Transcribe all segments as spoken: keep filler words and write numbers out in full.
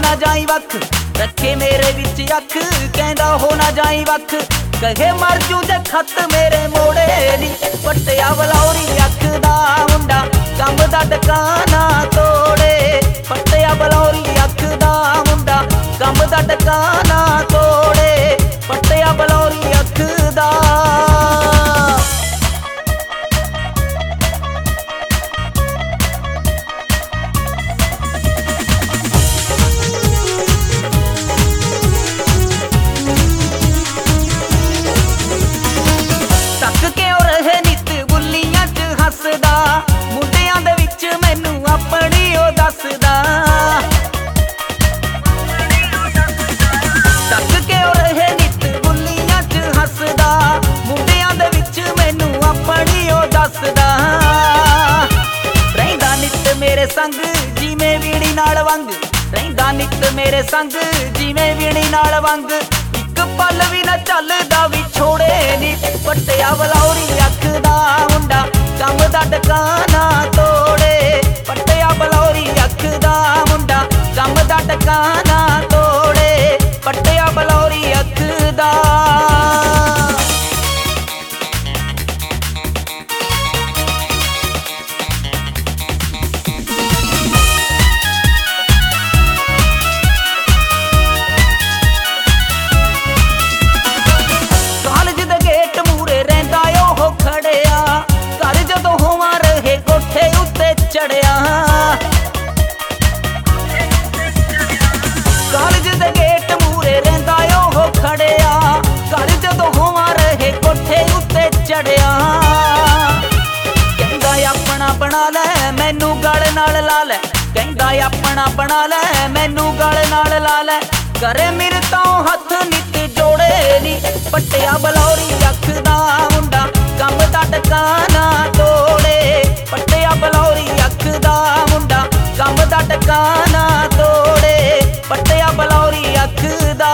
ना जाई वख, रखे मेरे विच अख, कहंदा हो ना जाई वख, कहे मर जू जे खत मेरे मोड़े नी। पट्टिया बलौरी अख दा मुंडा कम दा टकाना तोड़े, पट्टिया बलौरी अख दा मुंडा कम दा टकाना तोड़े, पट्टिया बलौरी अख दा। मुंडियां दे विच मैनू अपनी ओ दसदा, तक के ओ रहे नित बुलियां च हसदा, मुंडियां दे विच मैनू अपनी ओ दसदा। रहिंदा नित मेरे संग जिवें वीणी नाल वंग, रहिंदा नित मेरे संग जिवें वीणी नाल वंग, इक पल भी ना चलदा भी छोड़े नी। पट्टिया बलौरी अख दा मुंडा कम दा टकाना तोड़े, पट्टिया बलौरी अख दा मुंडा कम दा टकाना तोड़े, पट्टिया बलौरी अख दा। कालज दे गेट मूरे रहिंदा ओह खड़िया, घर जदों होवां रहे कोठे उत्ते चढ़िया। कालज दे गेट मूरे रहिंदा ओह खड़िया, घर जदों होवां रहे कोठे उत्ते चढ़िया। कहंदा अपना बना लै मैनू गल नाल ला लै, कहंदा अपना बना लै मैनू गल नाल ला लै, करे मेरे तो हथ नित जोड़े नी। पट्टिया बलौरी अख दा मुंडा कम दा टकाना तोड़े, पट्टिया बलौरी अख दा मुंडा कम दा टकाना तोड़े, पट्टिया बलौरी अख दा।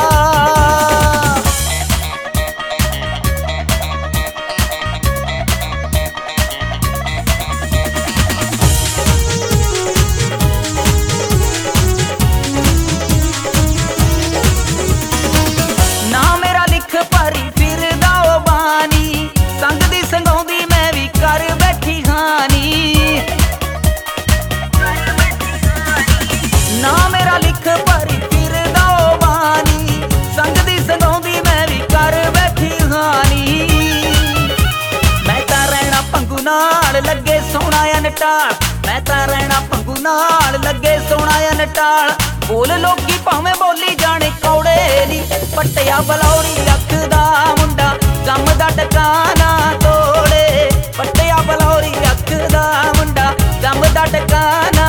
ना मेरा लिख भरी फिरदा ओ बानी, संग दी संगौंदी मैं भी कर बैठी हानी। ना मेरा लिख भरी फिरदा ओ बानी, संग दी संगौंदी मैं भी कर बैठी हानी। मैं तां रहना पंगू नाल लगे सोहणा नटाल, मैं तां रहना पंगू नाल लगे सोहणा नटाल, बोल लोकी भावें बोली जाने कौड़े नी। पट्टिया बलौरी अख दा मुंडा कम दा टकाना तोड़े, पट्टिया बलौरी अख दा मुंडा कम दा टकाना